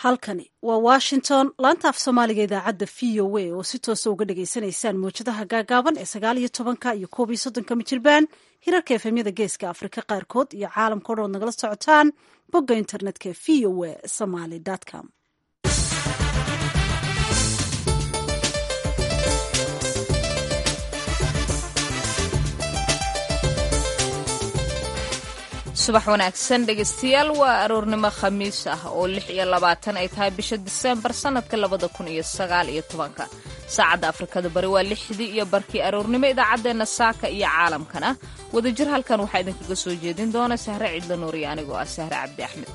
halkani waa washington laanta af soomaaliga idaacadda v o a oo si toosa uga dhagaysanaysaan mawjadaha gaagaaban ee 19 iyo 31 mijirbaan hirarka efemyada geeska afrika qaarkood iyo caalamka o dhan ood nagala socotaan bogga internetka v o a somaly com. subax wanaagsan dhegaystayaal waa aroornimo khamiis ah oo 26 ay tahay bisha Diseembar sanadka 2019 saacadda Afrikada bari waa 6 iyo barkii aroornimo idaacadeena saaka iyo caalamkana wadajir halkan waxaa idinkaga soo jeedin doona Sahre Cidla Nuuriye anigoo ah Sahre Cabdi Axmed.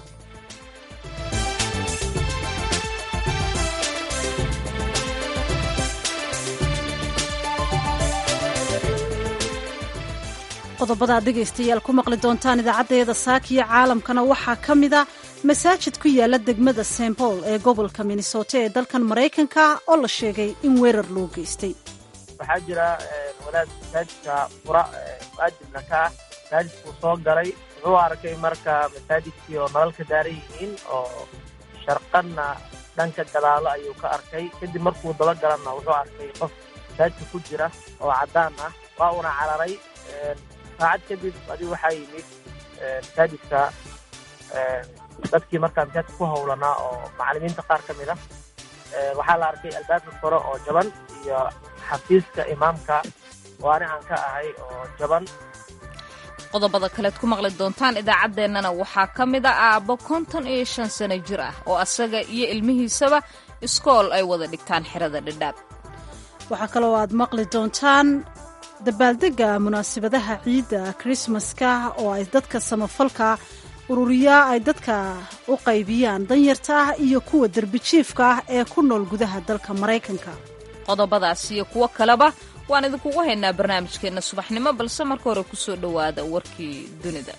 qodobada dhegaystayaal ku maqli doontaan idaacadeeda saakiyo caalamkana waxaa ka mida masaajid ku yaala degmada St Paul ee gobolka Minnesota ee dalkan Mareykanka oo la sheegay in weerar loo geystay. waxaa jira walaad masaajidka fura mu'adibna ka ah masaajidku soo galay wuxuu arkay marka masaajidkii oo nalalka daaran yihiin oo sharqanna dhanka gadaalo ayuu ka arkay kadib markuu daba galanna wuxuu arkay qof masaajidka ku jira oo caddaan ah waa una cararay saacad kadib adigu waxaa yimid masaajidka dadkii markaa masaajidka ku howlanaa oo macallimiinta qaar ka mid ah waxaa la arkay albaabka kore oo jaban iyo xafiiska imaamka oo ani aan ka ahay oo jaban. qodobada kaleed ku maqli doontaan idaacadeennana waxaa ka mid a aabbo 55 sano jir ah oo asaga iyo ilmihiisaba iskool ay wada dhigtaan xerada dhadhaab. waxaa kaloo aad maqli doontaan dabaaldega munaasabadaha ciidda krismaska oo ay dadka samafalka ururiyaa ay dadka u qaybiyaan danyarta ah iyo kuwa derbijiifka ah ee ku nool gudaha dalka Mareykanka. qodobadaas iyo kuwo kaleba waan idinkugu haynaa barnaamijkeenna subaxnimo balse marka hore ku soo dhowaada warkii dunida.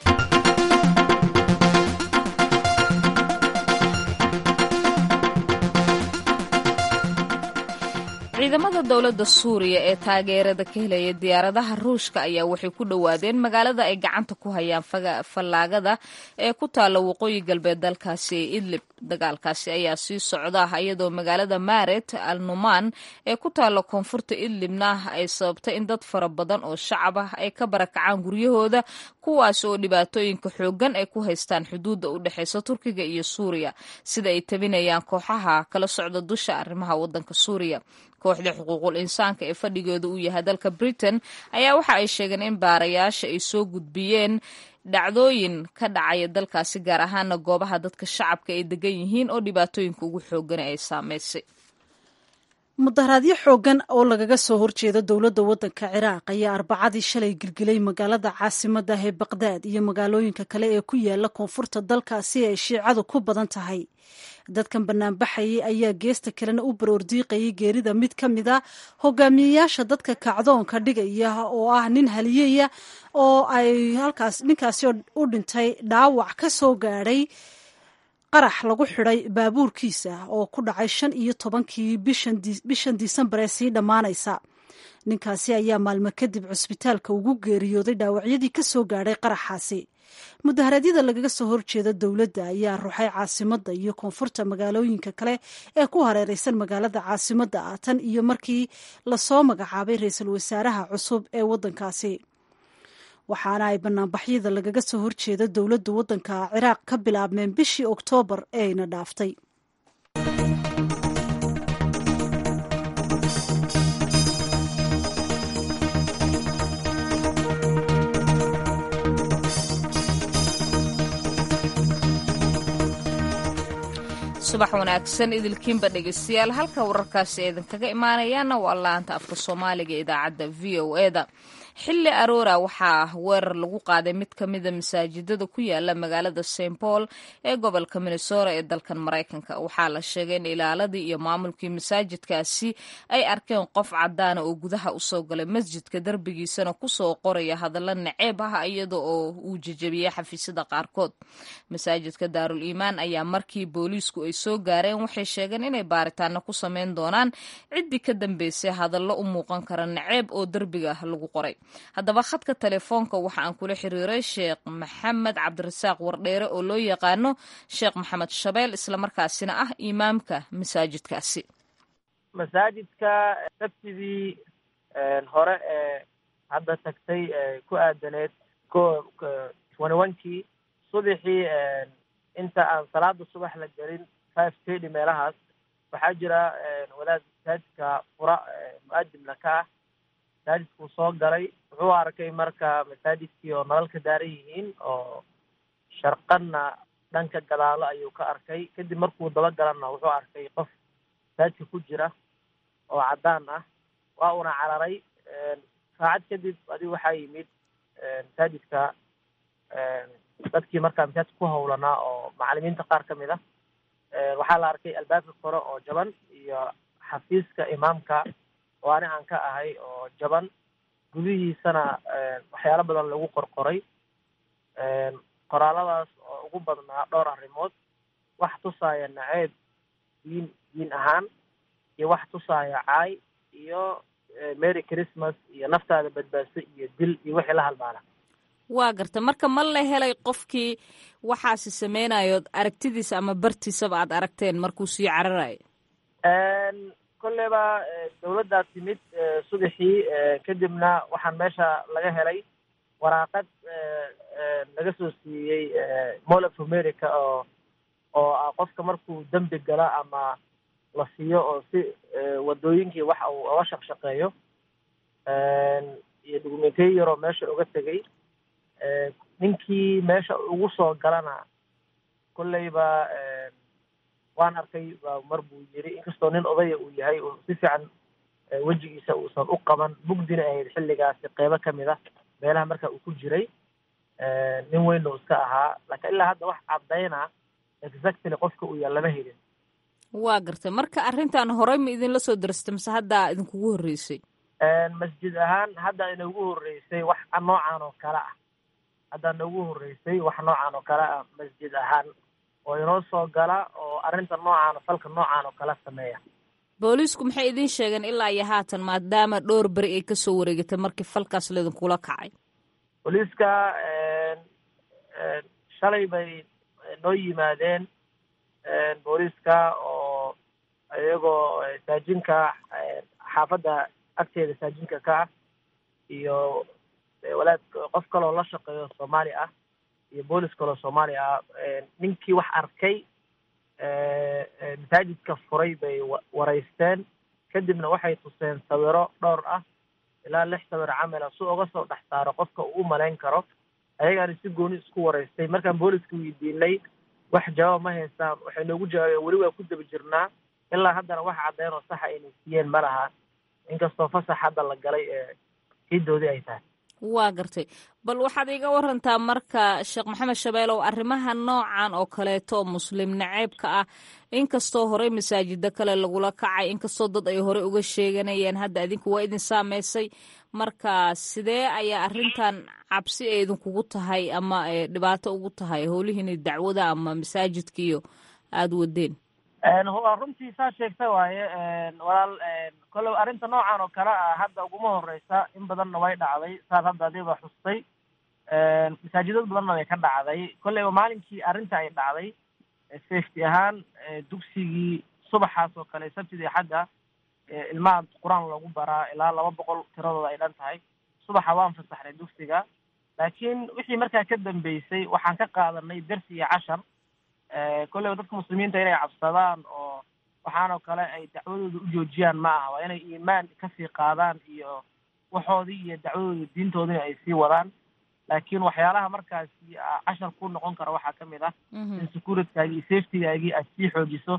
ciidamada dowladda Suuriya ee taageerada ka helaya diyaaradaha Ruushka ayaa waxay ku dhawaadeen magaalada ay gacanta ku hayaan fallaagada ee ku taala waqooyi galbeed dalkaasi ee Idlib. dagaalkaasi ayaa sii socda iyadoo magaalada Maaret al-Numan ee ku taala koonfurta Idlibna ay sababtay in dad fara badan oo shacab ah ay ka barakacaan guryahooda kuwaas oo dhibaatooyinka xooggan ay ku haystaan xuduudda u dhaxaysa Turkiga iyo Suuriya sida ay tabinayaan kooxaha kala socda dusha arrimaha waddanka Suuriya. kooxda xuquuqul insaanka ee fadhigeedu uu yahay dalka Britain ayaa waxa ay sheegeen in baarayaasha ay soo gudbiyeen dhacdooyin ka dhacaya dalkaasi gaar ahaana goobaha dadka shacabka ay degan yihiin oo dhibaatooyinka ugu xooggan ay saameysay. mudaharaadyo xooggan oo lagaga soo horjeedo dowladda waddanka Ciraaq ayaa Arbacadii shalay gilgilay magaalada caasimadda ee Baqdaad iyo magaalooyinka kale ee ku yaala koonfurta dalkaasi ay shiicadu ku badan tahay. dadkan banaanbaxayay ayaa geesta kalena u baroordiiqayay geerida mid ka mid a hogaamiyeyaasha dadka kacdoonka dhigaya oo ah nin haliyaya oo ay ninkaasi u dhintay dhaawac ka soo gaadhay qarax lagu xidhay baabuurkiisa oo ku dhacay 15kii bishan Disembar ee sii dhammaanaysa. ninkaasi ayaa maalmo kadib cusbitaalka ugu geeriyooday dhaawacyadii ka soo gaadhay qaraxaasi. mudaharaadyada lagaga soo horjeeda dowladda ayaa ruuxay caasimadda iyo koonfurta magaalooyinka kale ee ku hareeraysan magaalada caasimadda ah tan iyo markii lasoo magacaabay ra-iisul wasaaraha cusub ee waddankaasi. waxaana ay banaanbaxyada lagaga soo horjeeda dowladda waddanka Ciraaq ka bilaabmeen bishii Oktoobar ee ayna dhaaftay. subax wanaagsan idilkiinba dhegaystayaal halka wararkaasi idinkaga imaanayaana waa laanta afka Soomaaliga idaacadda VOA-da. xilli aroora waxaa weerar lagu qaaday mid ka mida masaajidada ku yaala magaalada St Paul ee gobolka Minnesota ee dalkan Mareykanka. waxaa la sheegay in ilaaladii iyo maamulkii masaajidkaasi ay arkeen qof cadaan oo gudaha u soo galay masjidka darbigiisana ku soo qoraya hadallo naceeb ah iyada oo uu jajabiyay xafiisyada qaarkood. masaajidka Daarul Iimaan ayaa markii booliisku ay soo gaareen waxay sheegeen inay baaritaano ku sameyn doonaan ciddii ka dambeysay hadallo u muuqan kara naceeb oo darbiga lagu qoray. haddaba khadka telefoonka waxa aan kula xiriiray sheekh maxamed cabdirasaaq wardheere oo loo yaqaano sheekh maxamed shabeel islamarkaasina ah imaamka masaajidkaasi. masaajidka sabtidii hore ee hadda tagtay ku aadaneed kii subaxii inta aan salaada subax la gelin 5:30 meelahaas waxaa jira wadaad masaajidka fura mu'adimna ka ah. masaajidkuu soo galay wuxuu arkay marka masaajidkii oo nalal ka daaran yihiin oo sharqanna dhanka gadaalo ayuu ka arkay. kadib markuu dabagalana wuxuu arkay qof masaajidka ku jira oo caddaan ah. waa una cararay. saacad kadib adigu waxaa yimid masaajidka dadkii markaa masaajidka ku hawlanaa oo macalimiinta qaar ka mid ah. waxaa la arkay albaabka kore oo jaban iyo xafiiska imaamka oo ani aan ka ahay oo jaban, gudihiisana waxyaalo badan lagu qorqoray. qoraaladaas oo ugu badnaa dhowr arrimood, wax tusaaya naceeb diin ahaan iyo wax tusaaya caay iyo merry christmas iyo naftaada badbaadso iyo dil iyo wixii la halmaala. waa garta marka ma la helay qofkii waxaasi sameynayo aragtidiisa ama bartiisaba aad aragteen markuu sii cararayo? kolleyba dawladdaa timid subaxii kadibna waxaan meesha laga helay waraaqad laga soo siiyey Mall of America oo qofka markuu dambi gala ama la siiyo oo si wadooyinkii waxa uu uga shaqeeyo iyo dukumeentiyo yaroo meesha uga tegay. ninkii meesha ugu soo galana kolleyba waan arkay mar buu yiri, inkastoo nin odaya uu yahay oo si fiican wejigiisa uusan u qaban, mugdina ahayd xilligaasi qeybo ka mid ah meelaha marka uu ku jiray. nin weyn oo iska ahaa, laakiin ilaa hadda wax caddayna exactly qofka uu yahay lama helin. waa gartay marka arrintan horey ma idinla soo darastay mise hadda idinkugu horreysay? masjid ahaan hadda inagu horreysay wax noocan oo kale ah. hadda nagu horreysay wax noocan oo kale ah masjid ahaan oo inoo soo gala oo arrinta noocan falka noocan oo kala sameeya. booliisku maxay idin sheegeen ilaa iyo haatan maadaama dhowr beri ay kasoo wareegatay markii falkaas laidinkula kacay? booliiska shalay bay noo yimaadeen booliiska oo iyagoo saajinka xaafadda agteeda saajinka ka ah iyo walaad qof kaloo la shaqeeyo Soomaali ah iyo boolis kaloo Soomaali ah. ninkii wax arkay masaajidka furay bay wareysteen, kadibna waxay tuseen sawiro dhowr ah ilaa 6 sawir camal ah si uga soo dhex saaro qofka uu malayn karo. ayagaana si gooni isku wareystay. markaan booliska weydiinay wax jawaab ma haystaan, waxay noogu jawaabeen weli waa ku daba jirnaa, ilaa haddana wax caddeyn oo saxa inay siiyeen ma laha, inkastoo fasax hadda la galay ciidoodii ay tahay. waa gartay. bal waxaad iga warantaa marka sheekh maxamed shabeelow arrimaha noocan oo kaleeto oo muslim naceebka ah, inkastoo horey masaajida kale lagula kacay, inkastoo dad ay hore uga sheeganayeen, hadda idinku waa idin saameysay. marka sidee ayaa arrintan cabsi ay idinkugu tahay ama dhibaato ugu tahay howlihiina dacwada ama masaajidkiiyo aada wadeen? runtii saa sheegta waaye walaal. kollow arrinta noocan oo kale ah hadda uguma horeysa, in badanna way dhacday saas hadda adiba xustay. masaajidad badanna way ka dhacday. kolleyba maalinkii arrinta ay dhacday safety ahaan dugsigii subaxaas oo kale sabtidii xadda ilmaha qur-aan loogu baraa ilaa 200 tiradooda ay dhan tahay. subaxa waan fasaxnay dugsiga, laakiin wixii markaa ka dambeysay waxaan ka qaadanay darsi iyo cashar. kolleyba dadka muslimiinta inay cabsadaan oo waxaanoo kale ay dacwadooda u joojiyaan ma aha, waa inay iimaan kasii qaadaan iyo waxoodii iyo dacwadooda diintoodina ay sii wadaan. laakiin waxyaalaha markaasi cashar ku noqon kara waxaa ka mid ah in securitygaagi iyo safetygaagii aad sii xoojiso.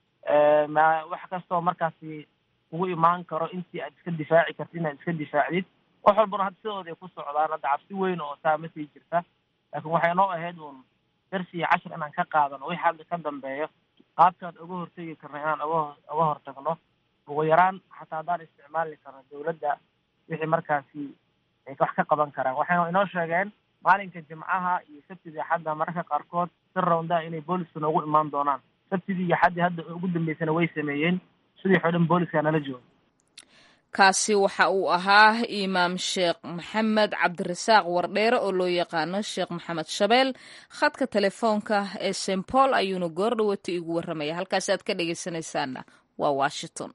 wax kastoo markaasi ugu imaan karo intii aad iska difaaci kartid inaad iska difaacdid. wax walbana hadda sidooda ay ku socdaan, hadda cabsi weyn oo saa ma sii jirta. laakiin waxay noo ahayd uun darsi iyo cashar inaan ka qaadano wixii hadda ka dambeeyo qaabkaan uga hortegi karno inaan uga hortagno. ugu yaraan xataa haddaan isticmaali karno dawladda wixii markaasi ay wax ka qaban karaan. waxayna inoo sheegeen maalinka jimcaha iyo sabtidii xadda mararka qaarkood si rawndaa inay booliska noogu imaan doonaan. sabtidii iyo xaddii hadda ugu dambeysana way sameeyeen, sidii xodhan booliska nala jooga. kaasi waxa uu ahaa imaam sheekh maxamed cabdirasaaq wardheere oo loo yaqaano sheekh maxamed shabeel. khadka telefoonka ee st paul ayuuna goordhawata igu warramaya. halkaasi aad ka dhegaysanaysaana waa washington.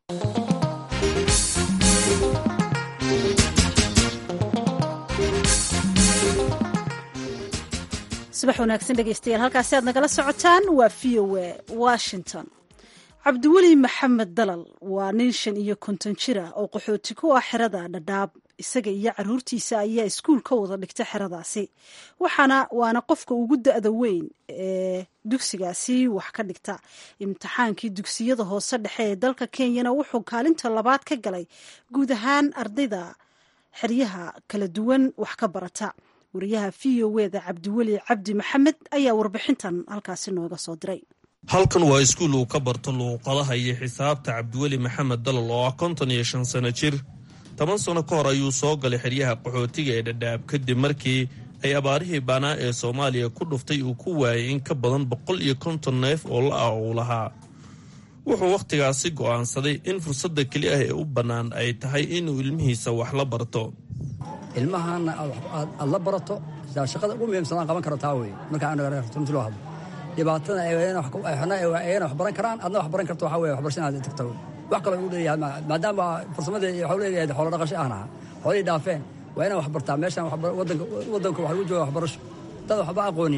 subax wanaagsan dhegaystayaal, halkaasi aad nagala socotaan waa VOA Washington. cabdiweli maxamed dalal waa nin 55 jir ah oo qaxooti ku ah xerada Dhadhaab. isaga iyo caruurtiisa ayaa iskuul ka wada dhigta xeradaasi, waana qofka ugu da'da weyn ee dugsigaasi wax ka dhigta. imtixaankii dugsiyada hoose dhexe ee dalka Kenyana wuxuu kaalinta labaad ka galay guud ahaan ardayda xeryaha kala duwan wax ka barata. wariyaha VOA-da cabdiweli cabdi maxamed ayaa warbixintan halkaasi nooga soo diray. halkan waa iskuul uu ka barto luuqadaha iyo xisaabta. cabdiweli maxamed dalal oo ah 55 sano jir, 10 sano ka hor ayuu soo galay xeryaha qaxootiga ee Dhadhaab kadib markii ay abaarihii baanaa ee Soomaaliya ku dhuftay uu ku waayay in ka badan 150 neef oo la uu lahaa. wuxuu wakhtigaasi go'aansaday in fursadda keli ah ee u bannaan ay tahay inuu ilmihiisa wax la barto. ilmahana aad la barato shaqada ugu muhiimsan aan qaban karo taa weeye. marka aan runtii loo hadlo dhibaatada ayna wax baran karaan, adna wax baran karto waxa weeye waxbarashada aad tagto. wax kale uu leeyahay maadaama farsamada waxa leeyahay xoolo dhaqasho ahna xoolii dhaafeen waa inaan wax bartaa. meeshaan wadanka waxa lagu joogaa waxbarasho, dad waxba aqoonin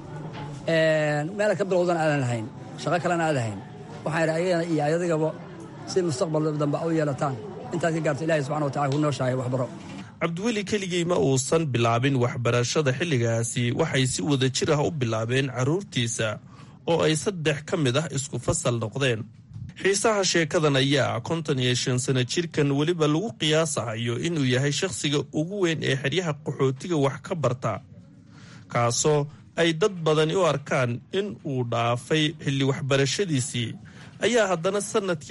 meel ka bilowdan aan lahayn, shaqo kalena aan lahayn. waxaan ayagana iyo ayadagaba si mustaqbal dambe u yeelataan intaad ka gaarto Ilaahay subxaanahu wa ta'aala ku nooshahay waxbaro. cabdiweli keligii ma uusan bilaabin waxbarashada xilligaasi. waxay si wada jir ah u bilaabeen carruurtiisa oo ay 3 ka mid ah isku fasal noqdeen. xiisaha sheekadan ayaa 55 sano jirkan weliba lagu qiyaasahayo inuu yahay shakhsiga ugu weyn ee xeryaha qaxootiga wax ka barta, kaasoo ay dad badani u arkaan in uu dhaafay xilli waxbarashadiisii. ayaa haddana sanadkii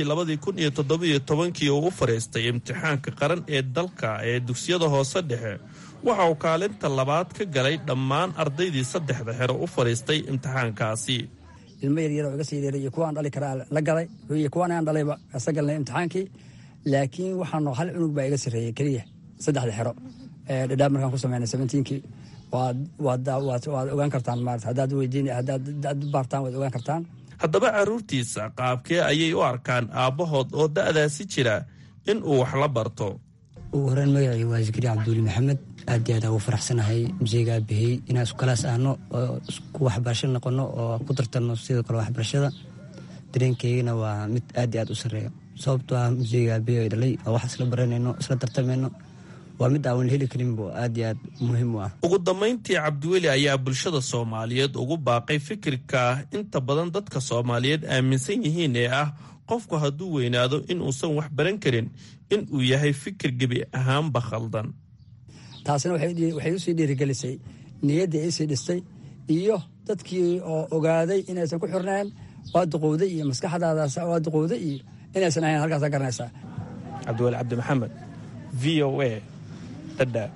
2017 oo u fariistay imtixaanka qaran ee dalka ee dugsiyada hoose dhexe. waxa uu kaalinta labaad ka galay dhammaan ardaydii 3 xero u fariistay imtixaankaasi. ilmo yaryar oo iga sii dheeray iyo kuwaan dhali karaa la galay iyo kuwaan aan dhalayba isa galnay imtixaankii. laakiin waxaan hal cunug baa iga sarreeyay keliya 3 xero Dhadhaab markaan ku sameynay 17kii. waad ogaan kartaan maarata haddaad weydiin haddaad baartaan waad ogaan kartaan. haddaba carruurtiisa qaabkee ayay u arkaan aabbahood oo da'daasi jira in uu wax la barto? ugu horreyn magacii waa Zikriya Cabduuli Maxamed. aad iyo aad ugu faraxsanahay museyga aabahey inaan isku kalaas ahno oo isku waxbarasho noqono oo ku tartanno sidoo kale waxbarashada. dareenkeygana waa mid aad iyo aad u sarreeya sababtoo ah museyga aabahey ay dhalay oo wax isla baranayno isla tartamayno waa mid aan heli karinbo aad iyo aad muhiim u ah. ugu dambayntii cabdiweli ayaa bulshada Soomaaliyeed ugu baaqay fikirka inta badan dadka Soomaaliyeed aaminsan yihiin ee ah qofku hadduu weynaado in uusan wax baran karin in uu yahay fikir gebi ahaanba khaldan. taasina waxay u sii dhiirigelisay niyaddii ay sii dhistay iyo dadkii oo ogaaday inaysan ku xirnaan waa duqowday iyo maskaxdaadaas waa duqowday iyo inaysan ahayn halkaas garanaysaa. cabdiweli cabdi maxamed, VOA Dhadhaab.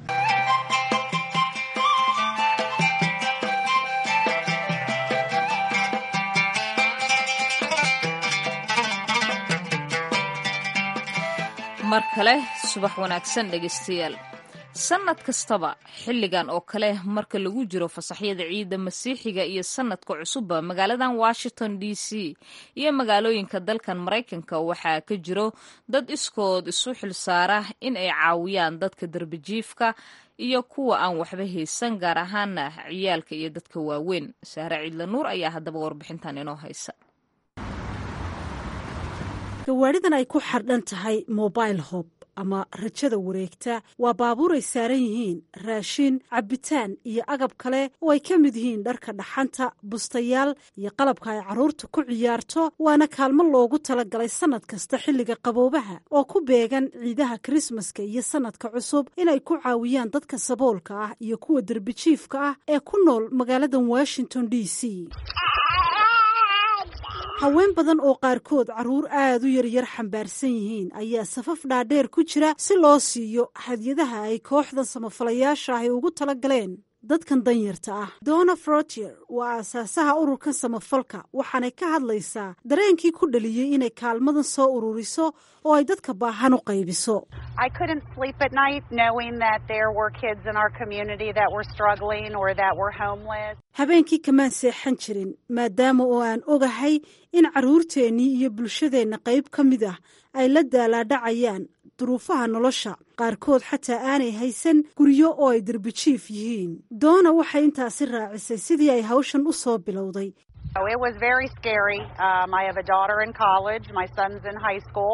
mar kale subax wanaagsan dhegaystayaal. sannad kastaba xilligan oo kale marka lagu jiro fasaxyada ciidda masiixiga iyo sannadka cusubba magaaladan Washington DC iyo magaalooyinka dalkan Maraykanka waxaa ka jiro dad iskood isu xilsaara in ay caawiyaan dadka darbijiifka iyo kuwa aan waxba haysan, gaar ahaana ciyaalka iyo dadka waaweyn. Sahra Ciidla Nuur ayaa haddaba warbixintan inoo haysa. gawaaridan ay ku xardhan tahay mobile hub ama rajada wareegta waa baabuur ay saaran yihiin raashin, cabitaan iyo agab kale oo ay ka mid yihiin dharka dhaxanta, bustayaal iyo qalabka ay carruurta ku ciyaarto. waana kaalmo loogu talagalay sannad kasta xilliga qaboobaha oo ku beegan ciidaha Krismaska iyo sannadka cusub inay ku caawiyaan dadka saboolka ah iyo kuwa derbijiifka ah ee ku nool magaaladan Washington DC. haween badan oo qaarkood carruur aad u yaryar xambaarsan yihiin ayaa safaf dhaadheer ku jira si loo siiyo hadyadaha ay kooxdan samafalayaasha ahi ugu talagaleen dadkan danyarta ah. Donna Frontier waa aasaasaha ururkan samafalka, waxaanay ka hadlaysaa dareenkii ku dhaliyey inay kaalmadan soo ururiso oo ay dadka baahan u qaybiso. I couldn't sleep at night knowing that there were kids in our community that were struggling or that were homeless. Habeenkii kamaan seexan jirin maadaama oo aan ogahay in carruurteennii iyo bulshadeenna qayb ka mid ah ay la daalaadhacayaan duruufaha nolosha, qaarkood xataa aanay haysan guryo oo ay derbijiif yihiin. Doona waxay intaasi raacisay sidii ay hawshan u soo bilowday. It was very scary. I have a daughter in college, my son's in high school,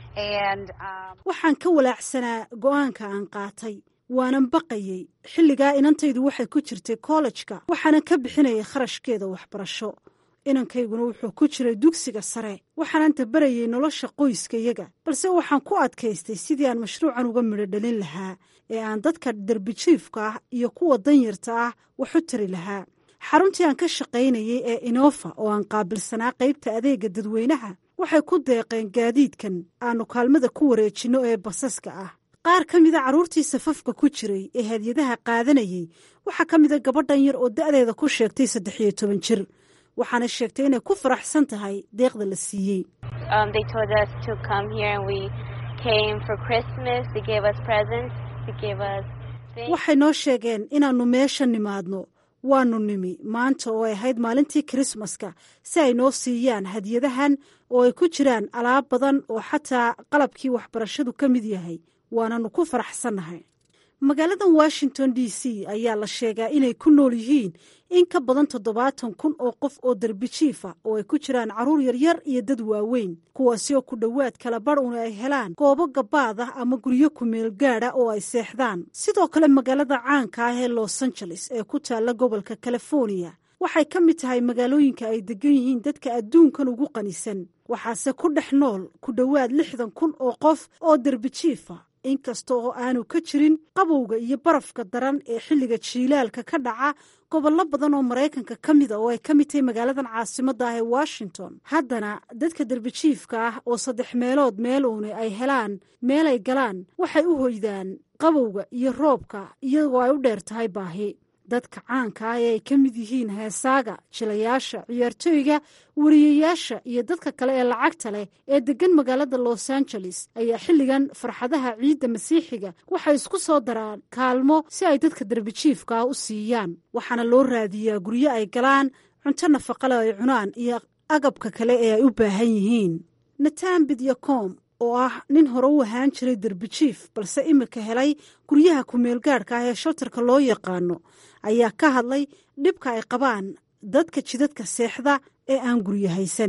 and waxaan ka walaacsanaa go'aanka aan qaatay. Waanan baqayay. Xilligaa inantaydu waxay ku jirtay kollejka, waxaana ka bixinayay kharashkeeda waxbarasho. Inankayguna wuxuu ku jiray dugsiga sare. Waxaan tabarayay nolosha qoyskayaga, balse waxaan ku adkaystay sidii aan mashruucan uga midho dhalin lahaa ee aan dadka derbijiifka ah iyo kuwa danyarta ah wax u tari lahaa. Xaruntii aan ka shaqaynayay ee Innova oo aan qaabilsanaa qaybta adeega dadweynaha waxay ku deeqeen gaadiidkan aanu kaalmada ku wareejinno ee basaska ah. Qaar ka mida carruurtii safafka ku jiray ee hadiyadaha qaadanayay waxaa ka mida gabadhan yar oo da'deeda ku sheegtay 13 jir. waxaana sheegtay inay ku faraxsan tahay deeqda la siiyey. They told us to come here and we came for Christmas. They gave us presents. They gave us things. Waxay noo sheegeen inaannu meesha nimaadno. Waanu nimi maanta oo ay ahayd maalintii Christmaska si ay noo siiyaan hadiyadahan oo ay ku jiraan alaab badan oo xataa qalabkii waxbarashadu ka mid yahay. Waananu ku faraxsannahay. Magaaladan Washington DC ayaa la sheegaa inay ku nool yihiin in ka badan 70,000 oo qof oo derbijiifa oo ay ku jiraan carruur yaryar iyo dad waaweyn, kuwaasi oo ku dhowaad kala badh una ay helaan goobo gabaad ah ama guryo ku meel gaadha oo ay seexdaan. Sidoo kale magaalada caanka ah ee Los Angeles ee ku taalla gobolka California waxay ka mid tahay magaalooyinka ay degan yihiin dadka adduunkan ugu qanisan. Waxaase ku dhex nool ku dhowaad 60,000 oo qof oo derbijiifa, inkasta oo aanu ka jirin qabowga iyo barafka daran ee xilliga jiilaalka ka dhaca gobollo badan oo Maraykanka ka mid ah oo ay ka mid tahay magaaladan caasimadda ah ee Washington. Haddana dadka derbijiifka ah oo 3 meelood meel uun ay helaan meel ay galaan waxay u hoydaan qabowga iyo roobka iyagoo ay u dheer tahay baahi. Dadka caanka ah ee ay ka mid yihiin heesaaga, jilayaasha, ciyaartooyga, wariyayaasha iyo dadka kale ee lacagta leh ee degan magaalada Los Angeles ayaa xilligan farxadaha ciidda masiixiga waxay isku soo daraan kaalmo si ay dadka derbijiifka ah u siiyaan. Waxaana loo raadiyaa guryo ay galaan, cunto nafaqo leh ay cunaan iyo agabka kale ee ay u baahan yihiin. Nathan Bidyakom oo ah nin hore u ahaan jiray derbijiif balse imika helay guryaha ku-meelgaadhka ah ee sheltarka loo yaqaano ayaa ka hadlay dhibka ay qabaan dadka jidadka seexda ee aan guryo haysan.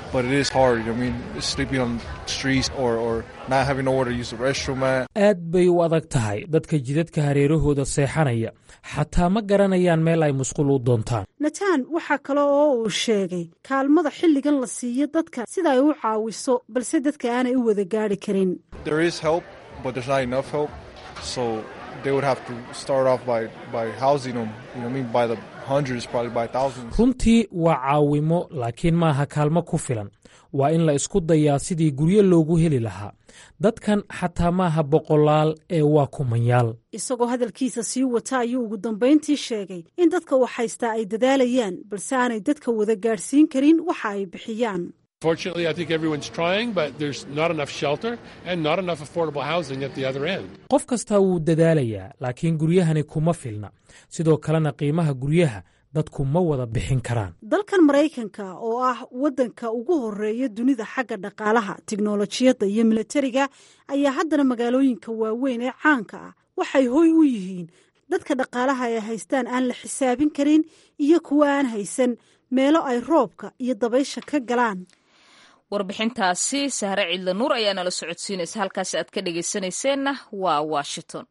aad bay u adag tahay dadka jidadka hareerahooda seexanaya xataa ma garanayaan meel ay musqul u doontaan. Nathan waxaa kale oo uu sheegay kaalmada xilligan la siiyo dadka sida ay u caawiso balse dadka aanay u wada gaari karin. runtii waa caawimo laakiin maaha kaalmo ku filan. waa in la isku dayaa sidii guryo loogu heli lahaa. dadkan xataa maaha boqolaal ee waa kumanyaal. Isagoo hadalkiisa sii wata ayuu ugu dambayntii sheegay in dadka wax haystaa ay dadaalayaan balse aanay dadka wada gaadhsiin karin waxa ay bixiyaan. Fortunately, I think everyone's trying, but there's not enough shelter and not enough affordable housing at the other end. qof kasta wuu dadaalayaa laakiin guryahani kuma filna. sidoo kalena qiimaha guryaha dadku ma wada bixin karaan. Dalkan Maraykanka oo ah waddanka ugu horeeya dunida xagga dhaqaalaha, tiknoolajiyadda iyo militariga ayaa haddana magaalooyinka waaweyn ee caanka ah waxay hoy u yihiin dadka dhaqaalaha ay haystaan aan la xisaabin karin iyo kuwa aan haysan meelo ay roobka iyo dabaysha ka galaan. warbixintaasi Sahre Ciidla Nuur ayaa nala socodsiinaysa. halkaas aad ka dhageysanayseena waa Washington.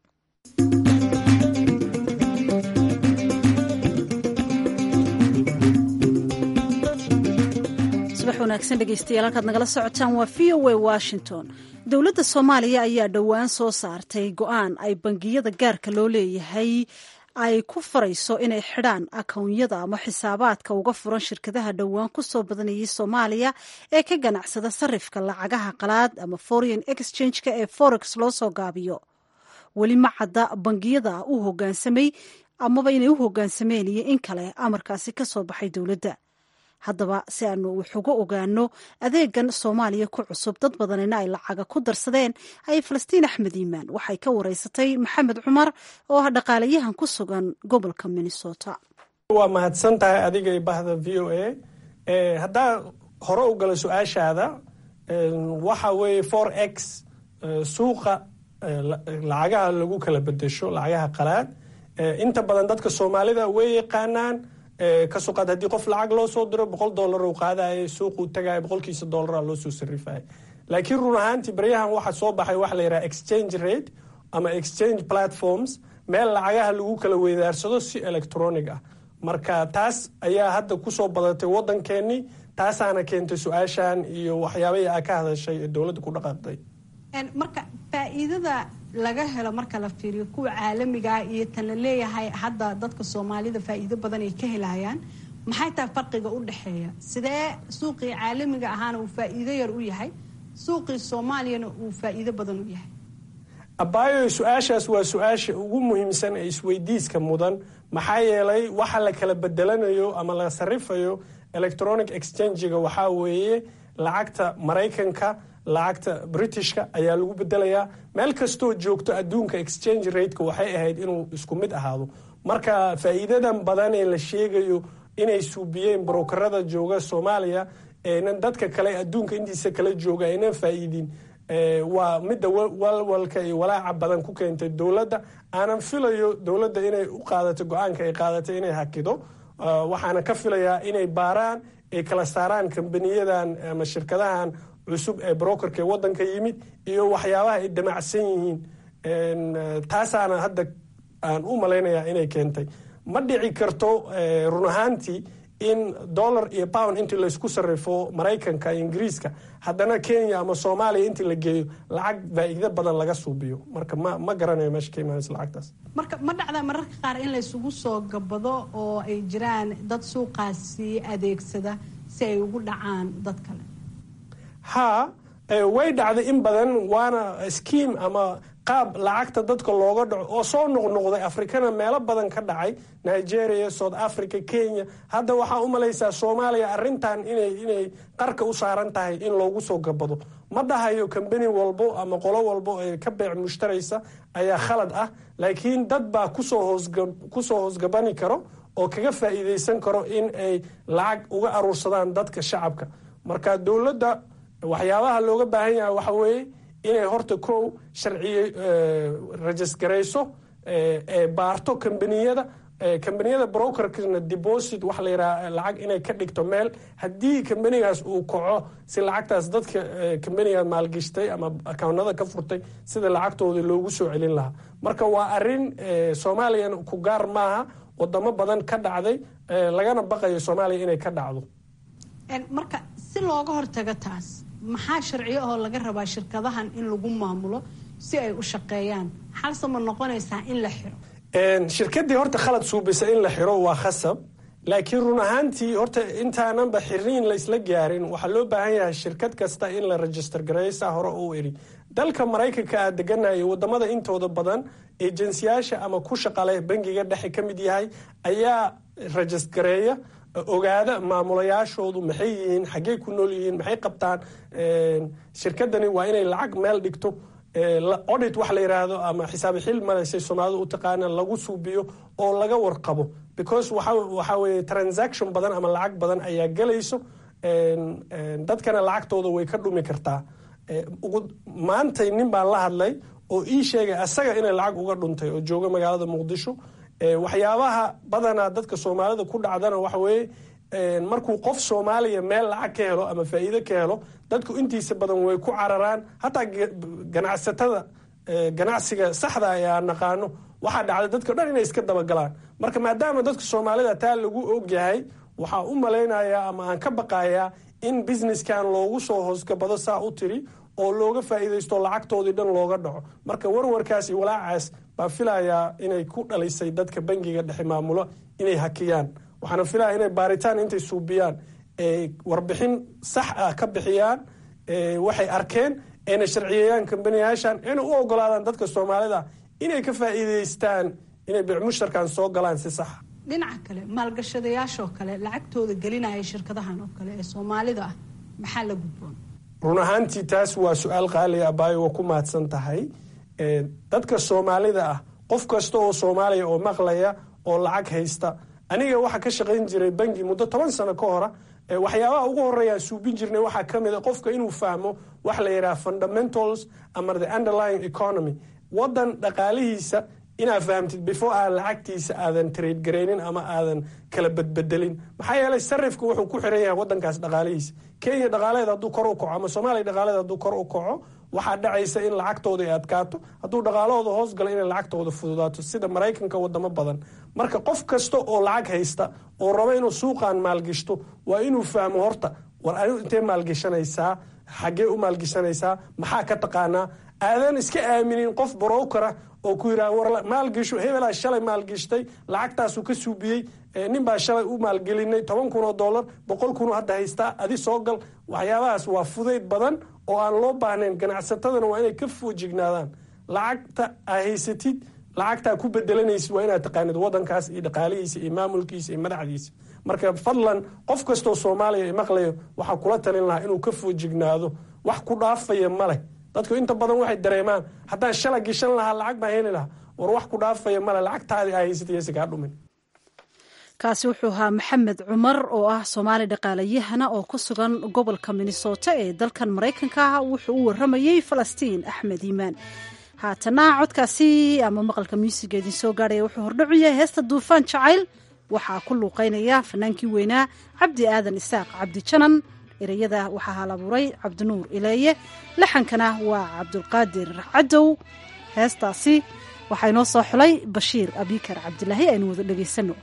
subax wanaagsan dhegeystayaal, halkaad nagala socotaan waa VOA Washington. Dowladda Soomaaliya ayaa dhowaan soo saartay go'aan ay bangiyada gaarka loo leeyahay ay ku farayso inay xidhaan akawnyada ama xisaabaadka uga furan shirkadaha dhowaan ku soo badanayay Soomaaliya ee ka ganacsada sarifka lacagaha qalaad ama foreign exchange-ka ee forex loo soo gaabiyo. weli ma cadda bangiyada u hoggaansamay amaba inay u hoggaansameen iyo in kale amarkaasi ka soo baxay dowladda. haddaba si aanu wax uga ogaano adeegan soomaaliya ku cusub dad badanina ay lacaga ku darsadeen ayay falastiin axmed iimaan waxay ka wareysatay maxamed cumar oo ah dhaqaalayahan ku sugan gobolka minnesota. waa mahadsan tahay adiga iyo bahda v o a. haddaa hore u gala su-aashaada waxa weeye forex suuqa lacagaha lagu kala bedesho lacagaha qalaad inta badan dadka soomaalida way yaqaanaan. kasoo qaad haddii qof lacag loo soo diro $100 uu qaadaya suuquu tagaya $100 loo soo sarrifaya. laakiin run ahaantii baryahan waxa soo baxay waxa la yidhaha exchange rate ama exchange platforms meel lacagaha lagu kala weydaarsado si electronic ah. marka taas ayaa hadda kusoo badatay waddankeennii taasaana keentay su-aashan iyo waxyaabahii aa ka hadashay ee dowladda ku dhaqaaqday. marka faa'iidada laga helo marka la fiiriyo kuwa caalamiga iyo tan la leeyahay hadda dadka Soomaalida faa'iido badan ay ka helayaan maxay tahay farqiga u dhaxeeya sidee suuqii caalamiga ahaana uu faa'iido yar u yahay suuqii Soomaaliyana uu faa'iido badan u yahay? abaayo su-aashaas waa su-aasha ugu muhiimsan ee isweydiiska mudan maxaa yeelay waxa la kala bedelanayo ama la sarrifayo electronic exchange-ga waxaa weeye lacagta Maraykanka lacagta Britishka ayaa lagu bedelayaa meel kastoo joogto adduunka exchange rate-ka waxay ahayd inuu isku mid ahaado. marka faa'iidadan badan ee la sheegayo inay suubiyeen brokerada jooga Soomaaliya ee dadka kale adduunka intiisa kala jooga aynan faa'iidin waa midda walwalka iyo walaaca badan ku keentay dowladda. aanan filayo dowladda inay u qaadato go-aanka ay qaadatay inay hakido. waxaana ka filayaa inay baaraan ay kala saaraan kambaniyadan ama shirkadahan cusub ee brokerka ee waddanka yimid iyo waxyaabaha ay damacsan yihiin. taasaana hadda aan u malaynayaa inay keentay. ma dhici karto run ahaantii in dollar iyo pound intii laysku sarrifo Maraykanka iyo Ingiriiska haddana Kenya ama Soomaaliya intii la geeyo lacag faa'iido badan laga suubiyo. marka ma garanayo meesha ka imaanaysa lacagtaas. marka ma dhacdaa mararka qaar in la isugu soo gabado oo ay jiraan dad suuqaasi adeegsada si ay ugu dhacaan dad kale? haa way dhacday in badan waana scheme ama qaab lacagta dadka looga dhaco oo soo noqnoqday Afrikana meelo badan ka dhacay Nigeria, South Africa, Kenya. hadda waxaa u malaysaa Soomaaliya arrintan inay qarka u saaran tahay in loogu soo gabado. ma dhahayo company walbo ama qolo walbo ee ka beec mushtaraysa ayaa khalad ah laakiin dad baa kusoo hoosgabani karo oo kaga faa'iidaysan karo in ay lacag uga aruursadaan dadka shacabka. marka dowladda waxyaabaha looga baahan yahay waxa weeye inay horta kow sharciye registerayso baarto kambaniyada brokerkana deposit waxa la yidhaha lacag inay ka dhigto meel haddii kambanigaas uu kaco si lacagtaas dadka kambaniga maalgashtay ama akawnada ka furtay sida lacagtooda loogu soo celin lahaa. marka waa arrin Soomaaliyan ku gaar maaha wadamo badan ka dhacday lagana baqayo Soomaaliya inay ka dhacdo. marka si looga hortago taas maxaa sharciyo oo laga rabaa shirkadahan in lagu maamulo si ay u shaqeeyaan? xalse ma noqonaysaa in la xiro? shirkadii horta khalad suubisa in la xiro waa khasab laakiin run ahaantii horta intaananba xiriin la isla gaarin waxaa loo baahan yahay shirkad kasta in la register garaysa hore uu eri. dalka Maraykanka aad deganayo wadamada intooda badan ejensiyaasha ama ku shaqale bangiga dhexe ka mid yahay ayaa register gareeya ogaada maamulayaashoodu maxay yihiin xaggee ku nool yihiin maxay qabtaan. shirkadani waa inay lacag meel dhigto audit wax la yiraahdo ama xisaab xil malaysay Soomaalidu u taqaana lagu suubiyo oo laga warqabo because waxa weeye transaction badan ama lacag badan ayaa galayso dadkana lacagtooda way ka dhumi kartaa. maanta nin baan la hadlay oo ii sheegay asaga inay lacag uga dhuntay oo jooga magaalada Muqdisho. waxyaabaha badanaa dadka Soomaalida ku dhacdana waxa weeye markuu qof Soomaaliya meel lacag ka helo ama faa'iido ka helo dadku intiisa badan way ku cararaan. hataa ganacsatada ganacsiga saxda ayaa naqaano waxaa dhacday dadka dhan inay iska dabagalaan. marka maadaama dadka Soomaalida taa lagu ogyahay waxaa u malaynayaa ama aan ka baqayaa in businesskan loogu soo hoosgabado saa u tiri oo looga faa'iidaysto lacagtoodii dhan looga dhaco. marka warwarkaas iyo walaacaas baa filayaa inay ku dhalisay dadka bangiga dhexe maamulo inay hakiyaan. waxaana filaya inay baaritaan intay suubiyaan warbixin sax ah ka bixiyaan waxay arkeen ayna sharciyeeyaan kambaniyaashan ayna u ogolaadaan dadka Soomaalida inay ka faa'iidaystaan inay bicmushtarkan soo galaan si saxa. dhinaca kale maalgashadayaashoo kale lacagtooda gelinaya shirkadahan oo kale ee soomaalida ah maxaa la gudboon? run ahaantii taas waa su-aal qaali ah baayo waa ku mahadsan tahay. dadka soomaalida ah qof kasta oo soomaaliya oo maqlaya oo lacag haysta, aniga waxa ka shaqayn jiray bangi muddo 10 sano ka hor. waxyaabaha ugu horeeya suubin jirnay waxaa ka mid ah qofka inuu fahmo wax la yidhaha fundamentals ama the underlying economy. wadan dhaqaalihiisa inaad fahamtid before aad lacagtiisa aadan trade garaynin ama aadan kala badbedelin. maxaa yeelay sarifka wuxuu ku xiran yahay wadankaas dhaqaalihiisa. Kenya dhaqaaleeda hadduu kor u kaco ama Soomaaliya dhaqaaleeda hadduu kor u kaco, waxaa dhacaysa in lacagtooda ay adkaato, hadduu dhaqaalahooda hoos galo inay lacagtooda fududaato, sida Maraykanka wadamo badan. marka qof kasta oo lacag haysta oo raba inuu suuqan maalgashto waa inuu fahmo horta war anigu intee maalgashanaysaa, xaggee u maalgashanaysaa, maxaa ka taqaanaa. aadan iska aaminin qof broker oo ku yiraahdo war maalgasho hebelaa shalay maalgashtay lacagtaasuu ka suubiyey, nin baa shalay u maalgelinay $10,000 $100,000 hadda haystaa adi soo gal. waxyaabahaas waa fudayd badan oo aan loo baahnayn. ganacsatadana waa inay ka foojignaadaan. lacagta aa haysatid lacagtaa ku bedelanaysid waa inaad taqaanid wadankaas iyo dhaqaalihiisa iyo maamulkiisa iyo madaxdiisa. marka fadlan qof kastoo Soomaaliya ay maqlayo waxaa kula talin lahaa inuu ka foojignaado. wax ku dhaafaya ma leh. dadku inta badan waxay dareemaan haddaan shalay gashan lahaa lacag baan heli lahaa. war wax ku dhaafaya male, lacagtaadii aa haysatay yaysa kaa dhumin. kaasi wuxuu ahaa maxamed cumar oo ah Soomaali dhaqaalayahana oo ku sugan gobolka Minnesota ee dalkan Maraykanka. wuxuu u waramayay Falastiin Axmed Iimaan. haatana codkaasi ama maqalka muusiga idin soo gaaraya wuxuu hordhacu yahay heesta Duufaan Jacayl. waxaa ku luuqeynaya fanaankii weynaa Cabdi Aadan Isaaq Cabdi Janan. ereyada waxaa halabuuray Cabdinuur Ileeye, laxankana waa Cabdulqaadir Cadow. heestaasi waxaa inoo soo xulay Bashiir Abikar Cabdilaahi. aynu wada dhegaysano.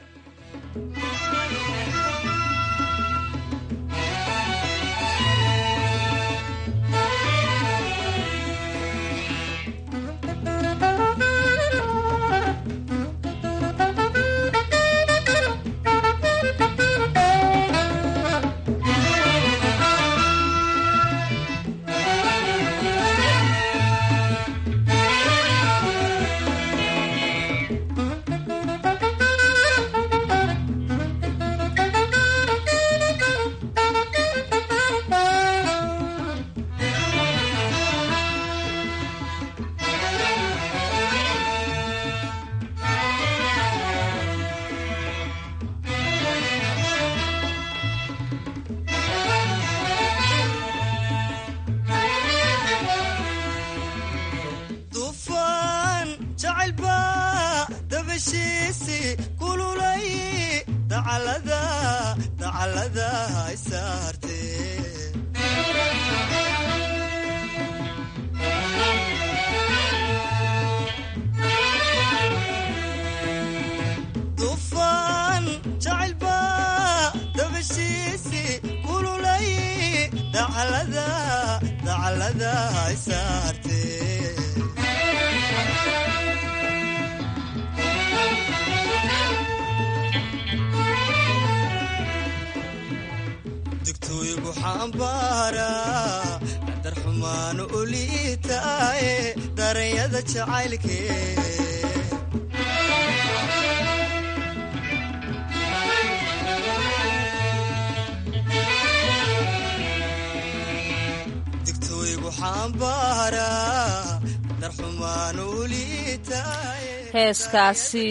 heeskaasi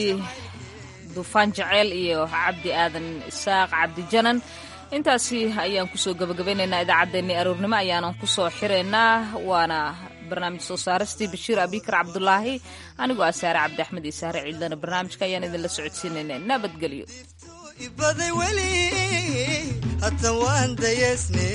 Duufaan Jacayl iyo Cabdi Aadan Isaaq Cabdi Janan. intaasi ayaan kusoo gabagabeynaynaa idaacaddeenii aroornimo ayaanan kusoo xireynaa. waana barnaamij soo saaristii Bashiir Abikar Cabdulaahi, anigoo ah Saare Cabdi Axmed iyo Saare Ciidana. barnaamijka ayaan idinla socodsiinaynaa. nabadgelyo. ibaday weli hatan waan dayeesne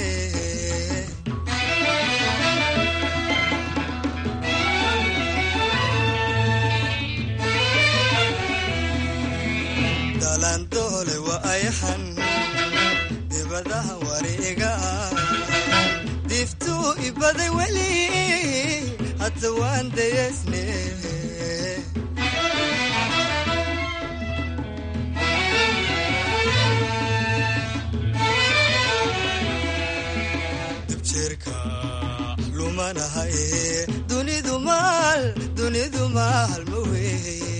dalan doole wa ayhan dibadaha wareega diftu ibaday weli hatan waan dayeesne lumanahay dunidu maal ma weeye